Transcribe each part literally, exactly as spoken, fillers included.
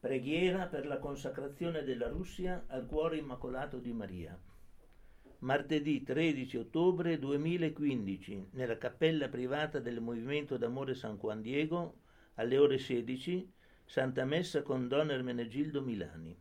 Preghiera per la consacrazione della Russia al cuore immacolato di Maria. Martedì tredici ottobre duemilaquindici, nella cappella privata del Movimento d'Amore San Juan Diego, alle ore sedici, Santa Messa con Don Ermenegildo Milani.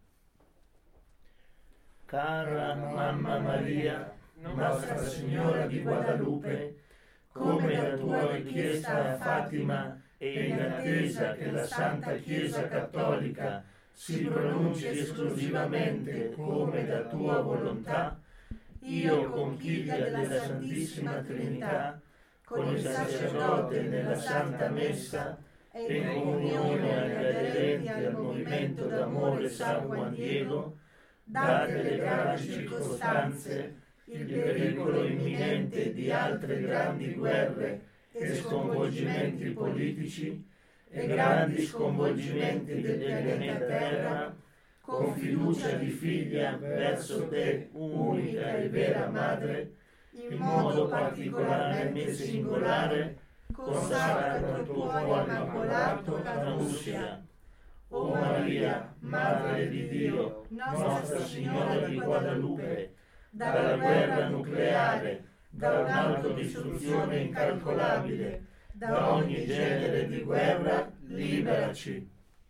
Cara Mamma Maria, Nostra Signora di Guadalupe, come la tua richiesta a Fatima e in attesa che la Santa Chiesa Cattolica si pronunci esclusivamente come da tua volontà, io, conchiglia della Santissima Trinità, con il sacerdote nella Santa Messa e in comunione agli aderenti al Movimento d'Amore San Juan Diego, date le gravi circostanze, il pericolo imminente di altre grandi guerre e sconvolgimenti politici e grandi sconvolgimenti del pianeta Terra, con fiducia di figlia verso te, unica e vera Madre, in modo particolarmente singolare, consacra il tuo cuore immacolato la Russia. O Maria, Madre di Dio, Nostra Signora di Guadalupe, dalla guerra nucleare, da un'autodistruzione incalcolabile, da ogni genere di guerra, liberaci.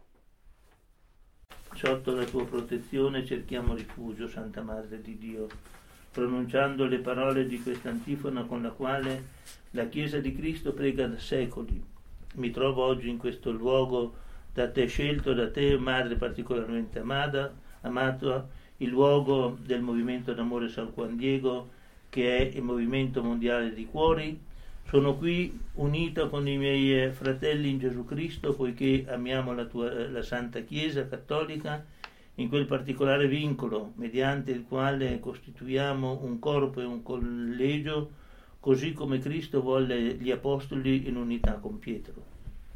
Sotto la tua protezione cerchiamo rifugio, Santa Madre di Dio, pronunciando le parole di questa antifona con la quale la Chiesa di Cristo prega da secoli. Mi trovo oggi in questo luogo da te scelto, da te, Madre particolarmente amata, amato, il luogo del Movimento d'Amore San Juan Diego, che è il Movimento Mondiale di Cuori. Sono qui unita con i miei fratelli in Gesù Cristo, poiché amiamo la, tua, la Santa Chiesa Cattolica, in quel particolare vincolo mediante il quale costituiamo un corpo e un collegio, così come Cristo volle gli Apostoli in unità con Pietro.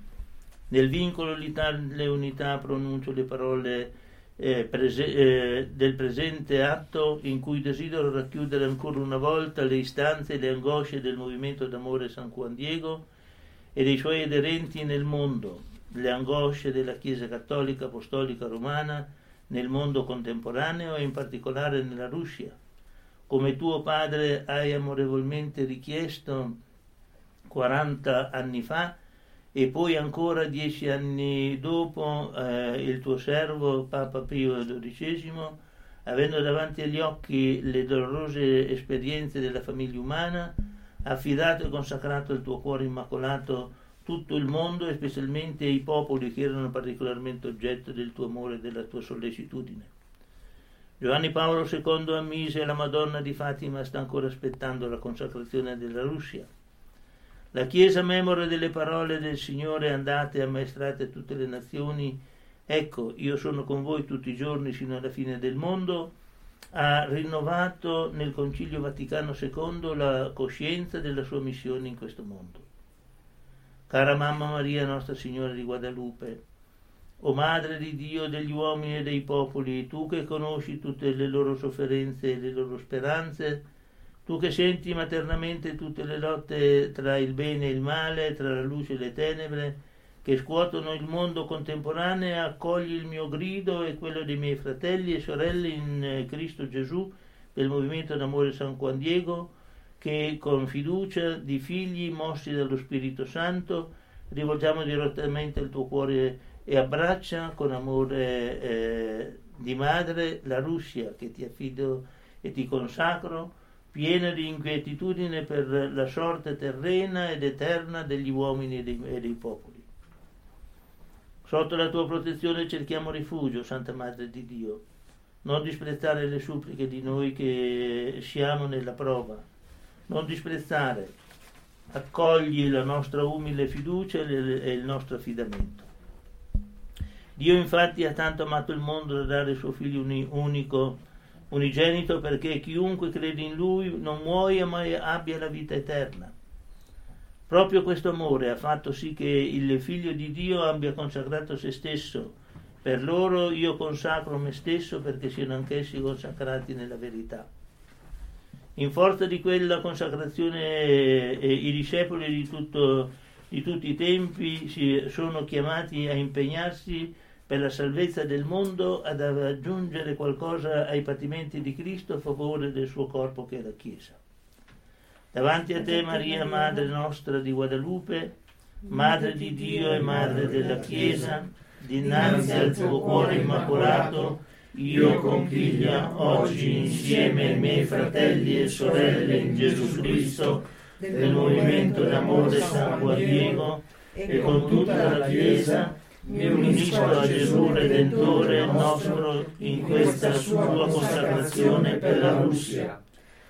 Nel vincolo le unità pronuncio le parole eh, prese, eh, del presente atto, in cui desidero racchiudere ancora una volta le istanze e le angosce del Movimento d'Amore San Juan Diego e dei suoi aderenti nel mondo, le angosce della Chiesa Cattolica Apostolica Romana nel mondo contemporaneo e in particolare nella Russia. Come tuo padre hai amorevolmente richiesto quaranta anni fa, e poi ancora dieci anni dopo eh, il tuo servo Papa Pio dodicesimo, avendo davanti agli occhi le dolorose esperienze della famiglia umana, ha affidato e consacrato il tuo cuore immacolato tutto il mondo e specialmente i popoli che erano particolarmente oggetto del tuo amore e della tua sollecitudine. Giovanni Paolo secondo ammise la Madonna di Fatima sta ancora aspettando la consacrazione della Russia. La Chiesa, memore delle parole del Signore, andate e ammaestrate tutte le nazioni, ecco, io sono con voi tutti i giorni fino alla fine del mondo, ha rinnovato nel Concilio Vaticano secondo la coscienza della sua missione in questo mondo. Cara Mamma Maria, Nostra Signora di Guadalupe, o Madre di Dio degli uomini e dei popoli, tu che conosci tutte le loro sofferenze e le loro speranze, tu che senti maternamente tutte le lotte tra il bene e il male, tra la luce e le tenebre, che scuotono il mondo contemporaneo, accogli il mio grido e quello dei miei fratelli e sorelle in Cristo Gesù del Movimento d'Amore San Juan Diego, che con fiducia di figli mossi dallo Spirito Santo rivolgiamo direttamente al tuo cuore e abbraccia con amore eh, di madre la Russia, che ti affido e ti consacro, piena di inquietudine per la sorte terrena ed eterna degli uomini e dei, e dei popoli. Sotto la tua protezione cerchiamo rifugio, Santa Madre di Dio. Non disprezzare le suppliche di noi che siamo nella prova. Non disprezzare. Accogli la nostra umile fiducia e il nostro affidamento. Dio infatti ha tanto amato il mondo da dare il suo figlio unico, unigenito, perché chiunque crede in lui non muoia ma abbia la vita eterna. Proprio questo amore ha fatto sì che il Figlio di Dio abbia consacrato se stesso. Per loro io consacro me stesso perché siano anch'essi consacrati nella verità. In forza di quella consacrazione eh, i discepoli di, tutto, di tutti i tempi si sono chiamati a impegnarsi per la salvezza del mondo, ad aggiungere qualcosa ai patimenti di Cristo a favore del suo corpo che è la Chiesa. Davanti a te, Maria, Madre nostra di Guadalupe, Madre di Dio e Madre della Chiesa, dinanzi al tuo cuore immacolato, io con figlia oggi insieme ai miei fratelli e sorelle in Gesù Cristo del movimento d'amore San Juan Diego e con tutta la Chiesa mi unisco a Gesù Redentore nostro in questa sua consacrazione per la Russia,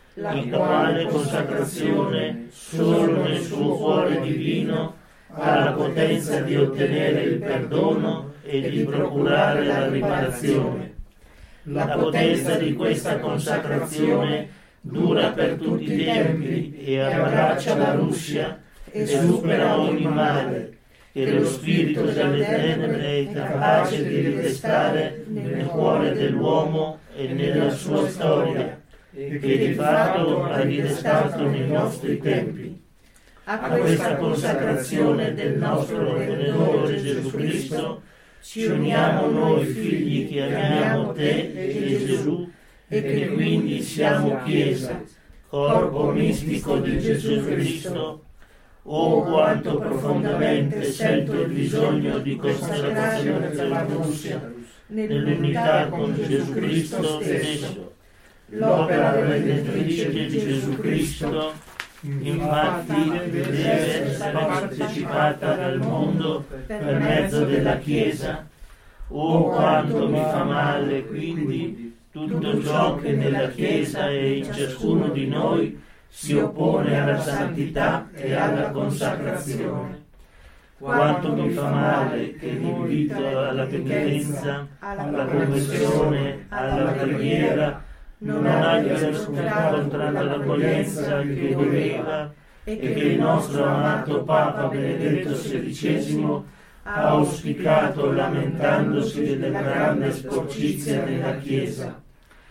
in quale consacrazione solo nel suo cuore divino ha la potenza di ottenere il perdono e di procurare la riparazione. La potenza di questa consacrazione dura per tutti i tempi e abbraccia la Russia e supera ogni male che lo spirito delle tenebre è capace di ridestare nel cuore dell'uomo e nella sua storia, e che di fatto ha ridestato nei nostri tempi. A questa consacrazione del nostro Redentore Gesù Cristo ci uniamo noi figli che amiamo te e Gesù e che quindi siamo Chiesa, corpo mistico di Gesù Cristo. Oh, quanto profondamente sento il bisogno di consacrazione della Russia nell'unità con Gesù Cristo stesso. L'opera redentrice di Gesù Cristo, infatti, deve essere partecipata dal mondo per mezzo della Chiesa. Oh, quanto mi fa male, quindi, tutto ciò che nella Chiesa e in ciascuno di noi si oppone alla santità e alla consacrazione. Quanto mi fa male che l'invito alla penitenza, alla conversione, alla preghiera non abbia incontrato l'accoglienza che doveva e che il nostro amato Papa Benedetto sedicesimo ha auspicato lamentandosi della grande sporcizia nella Chiesa.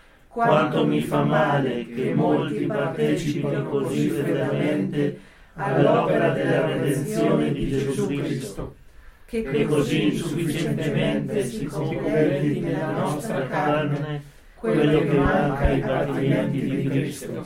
Quanto mi fa male che molti partecipino così fedelmente all'opera della redenzione di Gesù Cristo, che così insufficientemente si completi nella nostra carne quello che manca ai patimenti di Cristo.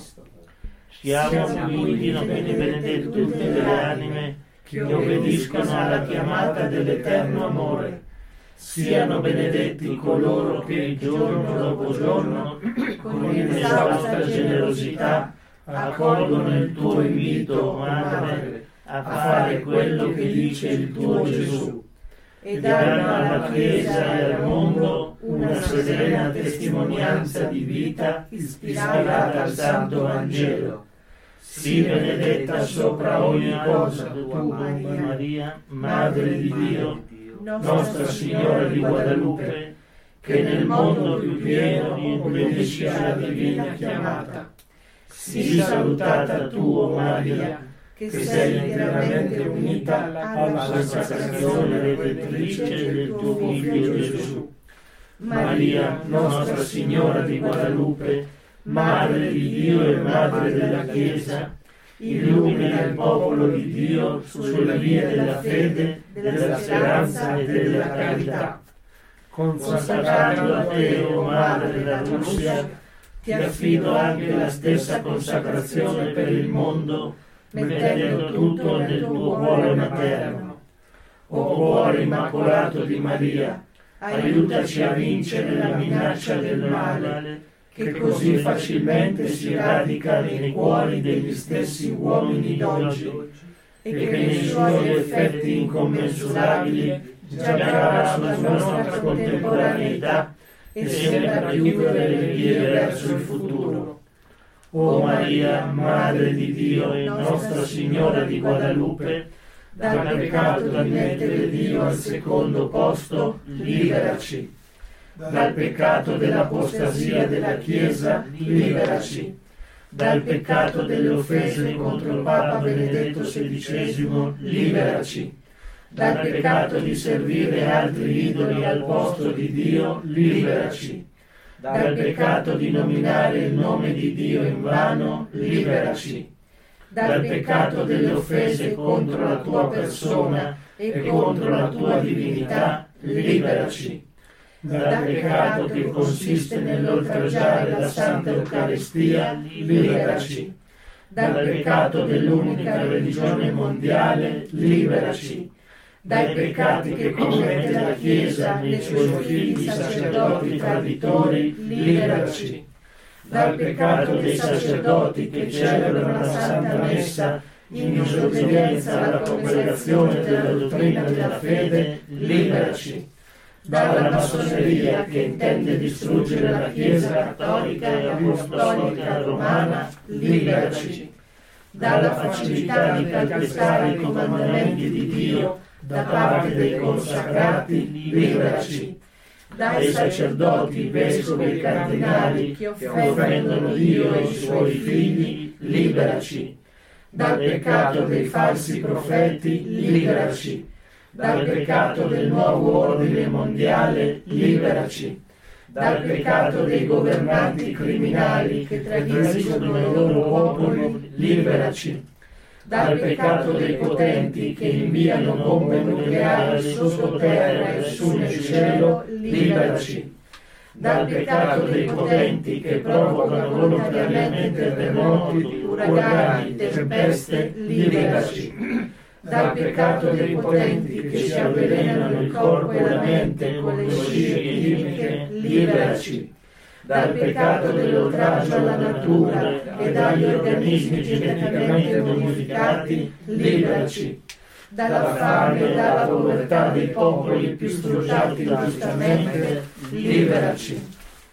Siamo quindi nobili benedetti tutte le anime che obbediscono alla chiamata dell'eterno amore. Siano benedetti coloro che giorno dopo giorno, con inesausta generosità, accolgono il tuo invito, Madre, a fare quello che dice il tuo Gesù, e danno alla Chiesa e al mondo una serena testimonianza di vita ispirata al Santo Vangelo. Sii benedetta sopra ogni cosa tu, Maria, Madre di Dio, Nostra Signora di Guadalupe, che nel mondo più pieno ubbidisci alla divina chiamata. Sii salutata tu, o Maria, che sei interamente unita alla consacrazione redentrice del tuo Figlio Gesù. Maria, Nostra Signora di Guadalupe, Madre di Dio e Madre della Chiesa, illumina il popolo di Dio sulle vie della fede, della speranza e della carità. Consacrando a te, o Madre della Russia, ti affido anche la stessa consacrazione per il mondo, mettendo tutto nel tuo cuore materno. O cuore immacolato di Maria, aiutaci a vincere la minaccia del male, che così facilmente si radica nei cuori degli stessi uomini d'oggi, e che nei suoi effetti incommensurabili già sulla nostra contemporaneità e sembra chiudere le vie verso il futuro. O Maria, Madre di Dio e Nostra Signora di Guadalupe, dal peccato di mettere Dio al secondo posto, liberaci. Dal peccato dell'apostasia della Chiesa, liberaci. Dal peccato delle offese contro il Papa Benedetto sedicesimo, liberaci. Dal peccato di servire altri idoli al posto di Dio, liberaci. Dal peccato di nominare il nome di Dio in vano, liberaci. Dal peccato delle offese contro la tua persona e contro la tua divinità, liberaci. Dal peccato che consiste nell'oltraggiare la Santa Eucaristia, liberaci. Dal peccato dell'unica religione mondiale, liberaci. Dai peccati che commette la Chiesa nei suoi figli sacerdoti traditori, liberaci. Dal peccato dei sacerdoti che celebrano la Santa Messa in disobbedienza alla congregazione della dottrina della fede, liberaci. Dalla massoneria che intende distruggere la Chiesa cattolica e apostolica romana, liberaci. Dalla facilità di calpestare i comandamenti di Dio da parte dei consacrati, liberaci. Dai sacerdoti, vescovi e cardinali che offendono Dio e i suoi figli, liberaci. Dal peccato dei falsi profeti, liberaci. Dal peccato del nuovo ordine mondiale, liberaci. Dal peccato dei governanti criminali che tradiscono il loro popolo, liberaci. Dal peccato dei potenti che inviano bombe nucleari sottoterra e su nel cielo, liberaci. Dal peccato dei potenti che provocano volontariamente terremoti, uragani, tempeste, liberaci. Dal peccato dei potenti che si avvelenano il corpo e la mente con le scie chimiche, liberaci. Dal peccato dell'oltraggio alla natura e dagli organismi geneticamente modificati, liberaci. Dalla fame e dalla povertà dei popoli più sfruttati ingiustamente, liberaci.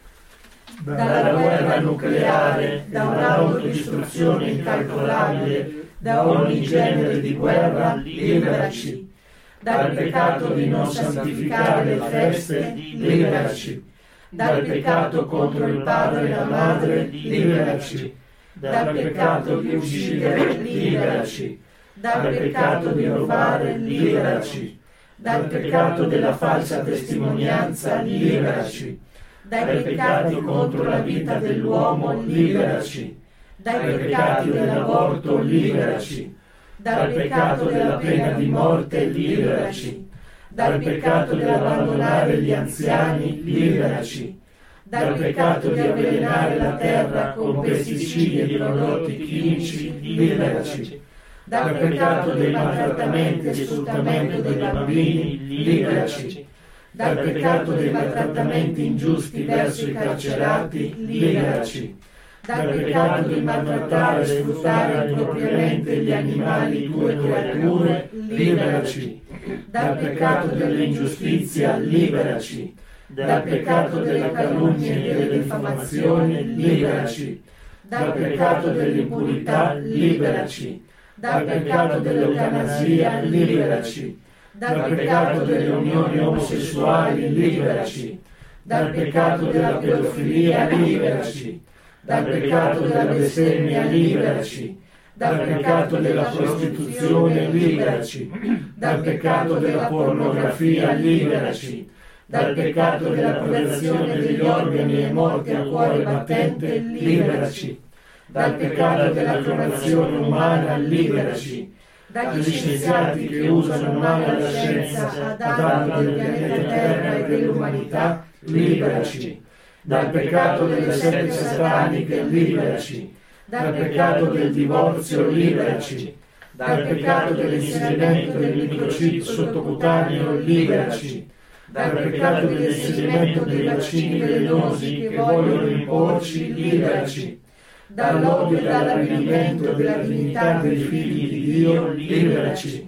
Dalla guerra nucleare, da un'autodistruzione incalcolabile, da ogni genere di guerra, liberaci. Dal peccato di non santificare le feste, liberaci. Dal peccato contro il padre e la madre, liberaci. Dal peccato di uccidere, liberaci. Dal peccato di rubare, liberaci. Dal peccato della falsa testimonianza, liberaci. Dai peccati contro la vita dell'uomo, liberaci. Dai peccati dell'aborto, liberaci. Dal peccato della pena di morte, liberaci. Dal peccato di abbandonare gli anziani, liberaci. Dal peccato di avvelenare la terra con pesticidi e prodotti chimici, liberaci. Dal peccato dei maltrattamenti e sfruttamento dei bambini, liberaci. Dal peccato dei maltrattamenti ingiusti verso i carcerati, liberaci. Dal peccato di maltrattare e sfruttare impropriamente gli animali tue creature, liberaci. Dal peccato dell'ingiustizia, liberaci. Dal peccato delle calunnie e delle diffamazioni, liberaci. Dal peccato dell'impurità, liberaci. Dal peccato dell'eutanasia, liberaci. Dal peccato delle unioni omosessuali, liberaci. Dal peccato della pedofilia, liberaci. Dal peccato della bestemmia, liberaci. Dal peccato della prostituzione, liberaci. Dal peccato della pornografia, liberaci. Dal peccato della predazione degli organi e morte a cuore battente, liberaci. Dal peccato della clonazione umana, liberaci. Dagli scienziati che usano male la scienza a danno del pianeta Terra e dell'umanità, liberaci. Dal peccato delle sette sataniche, liberaci. Dal peccato del divorzio, liberaci. Dal peccato dell'inserimento del microchip sottocutaneo, liberaci. Dal peccato dell'inserimento dei vaccini velenosi che vogliono imporci, liberaci. Dall'odio e dall'avvilimento della dignità dei figli di Dio, liberaci.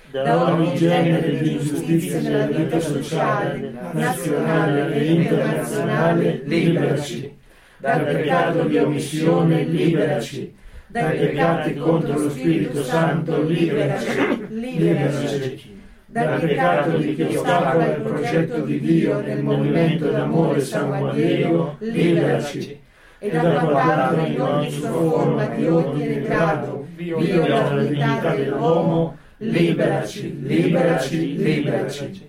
Da ogni genere di ingiustizia nella vita sociale, nazionale e internazionale, liberaci. Dal peccato di omissione, liberaci. Dai peccati contro lo Spirito Santo, liberaci. Liberaci. Dal peccato di chi ostacola il progetto di Dio nel movimento d'amore San Juan Diego, liberaci. E dal peccato in ogni sua forma di ordine e grado, viola la dignità dell'uomo, liberaci, liberaci, liberaci.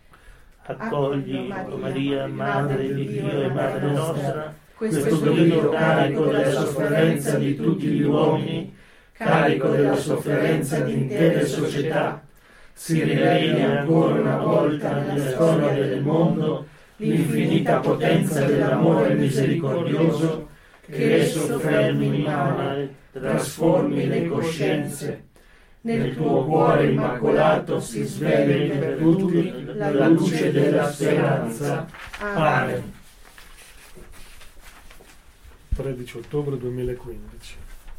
Accogli, o Maria, Madre di Dio e Madre nostra, questo grido carico della sofferenza di tutti gli uomini, carico della sofferenza di intere società, si riveli ancora una volta nella storia del mondo l'infinita potenza dell'amore misericordioso che esso soffermi in mare, trasformi le coscienze. Nel tuo cuore immacolato si svegli per tutti la luce della speranza. Amen. tredici ottobre duemilaquindici.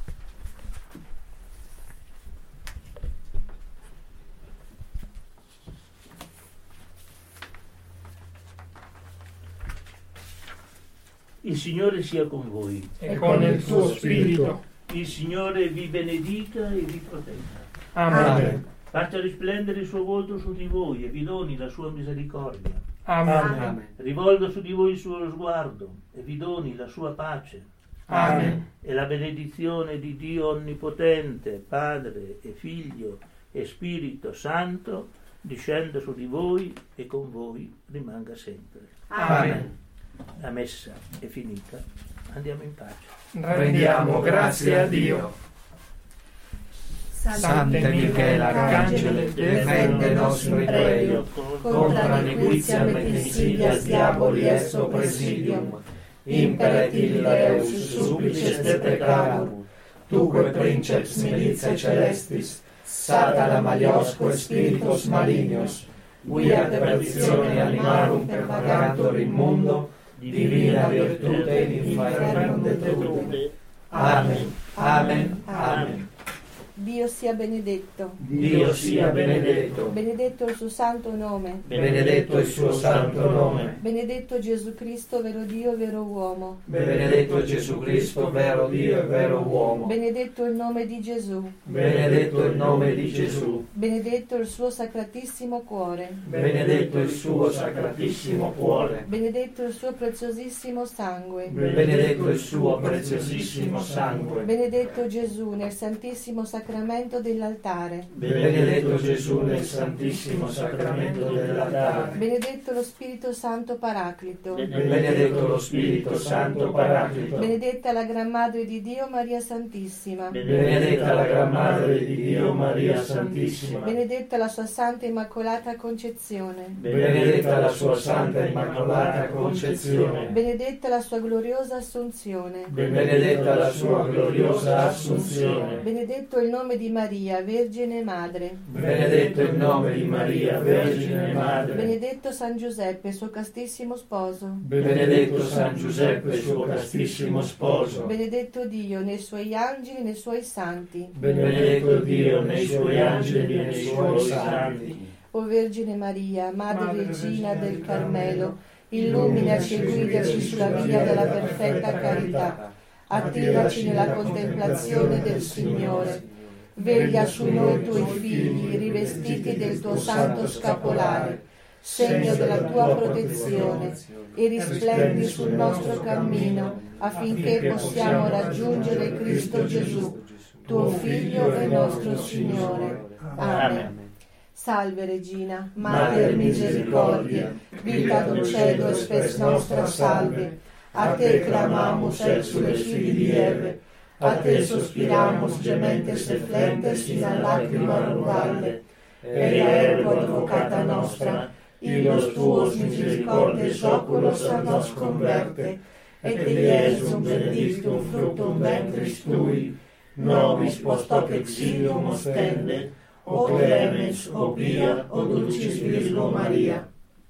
Il Signore sia con voi. E con il tuo spirito. Il Signore vi benedica e vi protegga. Amen. Faccia risplendere il suo volto su di voi e vi doni la sua misericordia. Amen. Rivolga su di voi il suo sguardo e vi doni la sua pace. Amen. E la benedizione di Dio Onnipotente, Padre e Figlio e Spirito Santo, discenda su di voi e con voi rimanga sempre. Amen. La messa è finita, andiamo in pace. Rendiamo grazie a Dio. Sante Michele Arcangele, defende il nostro imperio, contra nequitiam et insidias diaboli est oppressidium, imperet ille Deus supplices te peccarum, tuque princeps militiae celestis, Satana maliosco spiritus malignos, via de perdizione animarum propagator in mundo, divina virtute in infernum detrude. Amen. Amen. Amen. Dio sia benedetto. Dio sia benedetto. Benedetto il suo santo nome. Benedetto il suo santo nome. Benedetto Gesù Cristo, vero Dio e vero uomo. Benedetto Gesù Cristo, vero Dio e vero uomo. Benedetto il nome di Gesù. Benedetto il nome di Gesù. Benedetto il suo sacratissimo cuore. Benedetto il suo sacratissimo cuore. Benedetto il suo preziosissimo sangue. Benedetto il suo preziosissimo sangue. Benedetto Gesù nel santissimo sacramento dell'altare. Benedetto Gesù nel santissimo sacramento dell'altare. Benedetto lo Spirito Santo Paraclito. Benedetto lo Spirito Santo Paraclito. Benedetta la Gran Madre di Dio Maria Santissima. Benedetta la Gran Madre di Dio Maria Santissima. Benedetta la sua Santa Immacolata Concezione. Benedetta la sua Santa Immacolata Concezione. Benedetta la sua gloriosa Assunzione. Benedetta la sua gloriosa Assunzione. Benedetto il nome di Maria, Vergine Madre. Benedetto il nome di Maria, Vergine Madre. Benedetto San Giuseppe, suo castissimo sposo. Benedetto San Giuseppe, suo castissimo sposo. Benedetto Dio nei suoi angeli e nei suoi santi. Benedetto Dio nei suoi angeli e nei suoi santi. O Vergine Maria, Madre Regina del Carmelo, illuminaci e guidaci sulla via della perfetta carità. Attivaci nella contemplazione del Signore. Veglia su noi tuoi figli, rivestiti del tuo santo scapolare, segno della tua protezione, e risplendi sul nostro cammino affinché possiamo raggiungere Cristo Gesù, tuo Figlio e nostro Signore. Amen. Salve Regina, Mater Misericordia, vita dulcedo e spes nostra salve. A te clamamus exules fili di Eve, a te sospiramus gementes et flentes in a lacrima valle. Ea ergo advocata nostra, illos tuos misericordes oculos a nos converte, et Iesum benedictum fructum ventris tui, nobis post hoc exilium ostende, o clemens, o pia, o dulcis Virgo Maria.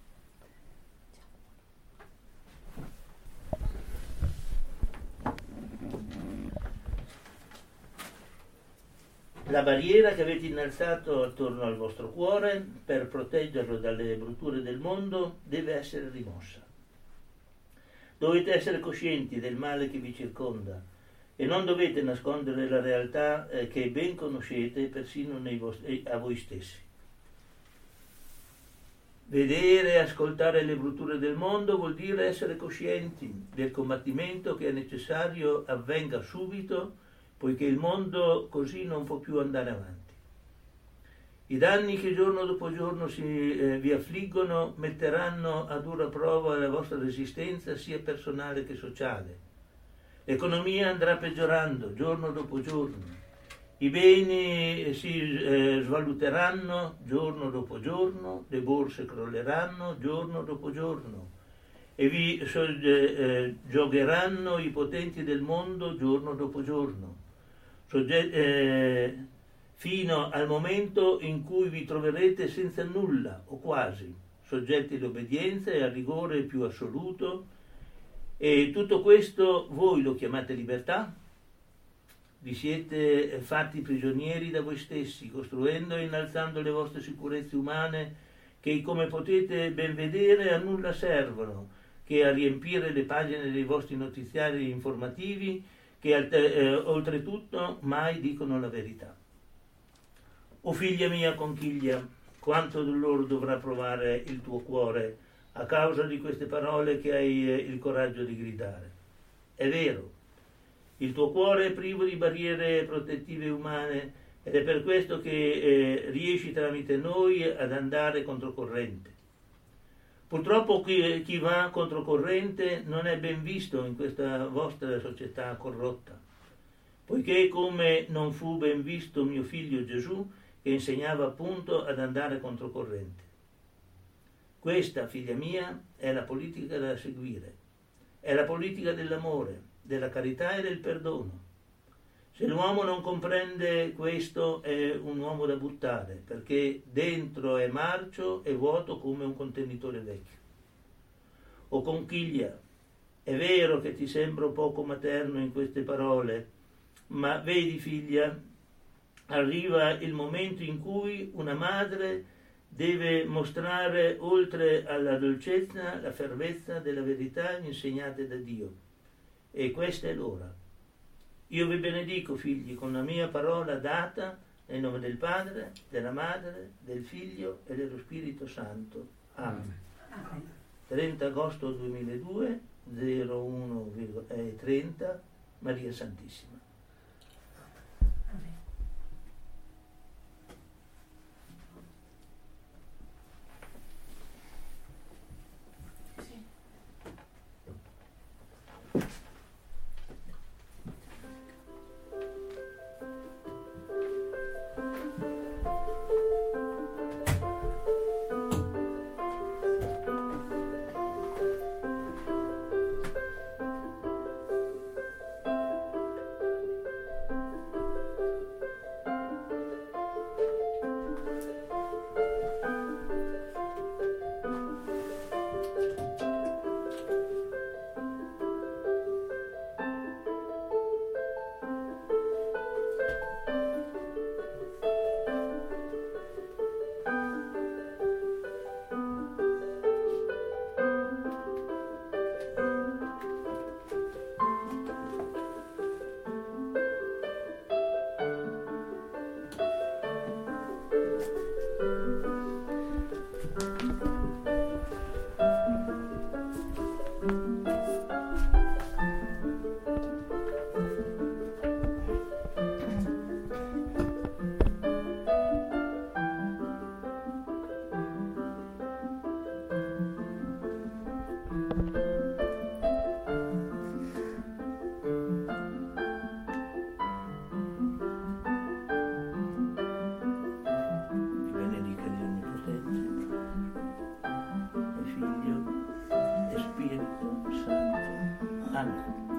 La barriera che avete innalzato attorno al vostro cuore per proteggerlo dalle brutture del mondo deve essere rimossa. Dovete essere coscienti del male che vi circonda e non dovete nascondere la realtà eh, che ben conoscete persino nei vostri, a voi stessi. Vedere e ascoltare le brutture del mondo vuol dire essere coscienti del combattimento che è necessario avvenga subito, poiché il mondo così non può più andare avanti. I danni che giorno dopo giorno si, eh, vi affliggono metteranno a dura prova la vostra resistenza sia personale che sociale. L'economia andrà peggiorando giorno dopo giorno. I beni si eh, svaluteranno giorno dopo giorno, le borse crolleranno giorno dopo giorno e vi soggiogeranno i potenti del mondo giorno dopo giorno, Sogge- eh, fino al momento in cui vi troverete senza nulla o quasi, soggetti all'obbedienza e al rigore più assoluto. E tutto questo voi lo chiamate libertà? Vi siete fatti prigionieri da voi stessi, costruendo e innalzando le vostre sicurezze umane che, come potete ben vedere, a nulla servono, che a riempire le pagine dei vostri notiziari informativi, che eh, oltretutto mai dicono la verità. O figlia mia conchiglia, quanto dolore dovrà provare il tuo cuore a causa di queste parole che hai eh, il coraggio di gridare. È vero, il tuo cuore è privo di barriere protettive umane ed è per questo che eh, riesci tramite noi ad andare controcorrente. Purtroppo chi, chi va controcorrente non è ben visto in questa vostra società corrotta, poiché come non fu ben visto mio figlio Gesù, che insegnava appunto ad andare controcorrente. Questa, figlia mia, è la politica da seguire, è la politica dell'amore, della carità e del perdono. Se l'uomo non comprende questo è un uomo da buttare, perché dentro è marcio e vuoto come un contenitore vecchio. O conchiglia, è vero che ti sembro poco materno in queste parole, ma vedi figlia, arriva il momento in cui una madre deve mostrare oltre alla dolcezza la fervezza della verità insegnate da Dio. E questa è l'ora. Io vi benedico, figli, con la mia parola data nel nome del Padre, della Madre, del Figlio e dello Spirito Santo. Amen. Amen. trenta agosto duemiladue, zero uno trenta, Maria Santissima. Amen.